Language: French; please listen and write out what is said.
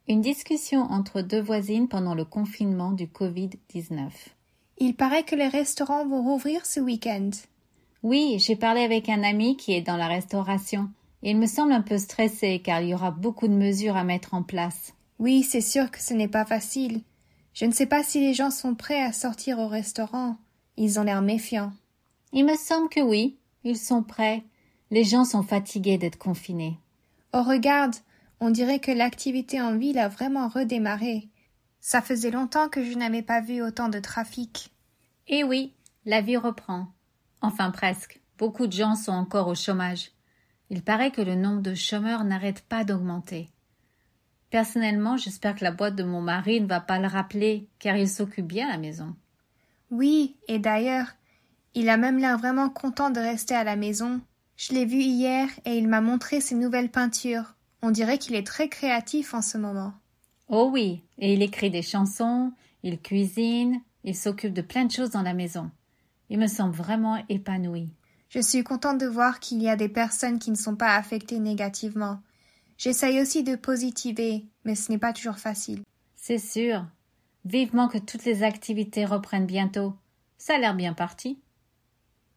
Une discussion entre deux voisines pendant le confinement du Covid-19. Il paraît que les restaurants vont rouvrir ce week-end. Oui, j'ai parlé avec un ami qui est dans la restauration. Il me semble un peu stressé car il y aura beaucoup de mesures à mettre en place. Oui, c'est sûr que ce n'est pas facile. Je ne sais pas si les gens sont prêts à sortir au restaurant. Ils ont l'air méfiants. Il me semble que oui, ils sont prêts. Les gens sont fatigués d'être confinés. Oh, regarde, on dirait que l'activité en ville a vraiment redémarré. Ça faisait longtemps que je n'avais pas vu autant de trafic. Eh oui, la vie reprend. Enfin presque. Beaucoup de gens sont encore au chômage. Il paraît que le nombre de chômeurs n'arrête pas d'augmenter. Personnellement, j'espère que la boîte de mon mari ne va pas le rappeler, car il s'occupe bien à la maison. Oui, et d'ailleurs, il a même l'air vraiment content de rester à la maison. Je l'ai vu hier et il m'a montré ses nouvelles peintures. On dirait qu'il est très créatif en ce moment. Oh oui, et il écrit des chansons, il cuisine, il s'occupe de plein de choses dans la maison. Il me semble vraiment épanoui. Je suis contente de voir qu'il y a des personnes qui ne sont pas affectées négativement. J'essaye aussi de positiver, mais ce n'est pas toujours facile. C'est sûr. Vivement que toutes les activités reprennent bientôt. Ça a l'air bien parti.